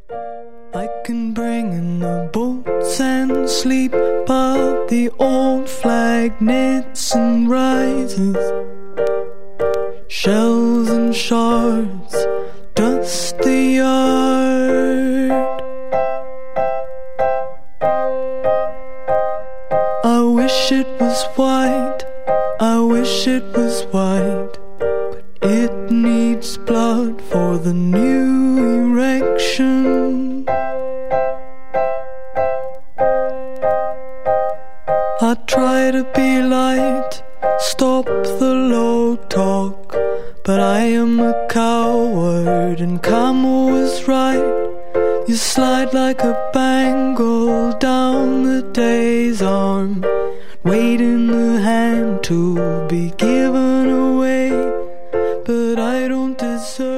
I can bring in the boats and sleep, but the old flag knits and rises. Shells and shards dust the yard. I wish it was white, I wish it was white, but it needs blood for the new erection. I try to be light, stop the low talk, but I am a coward and Camel was right. You slide like a bangle down the day's arm, wait in the hand to be given away, but I don't deserve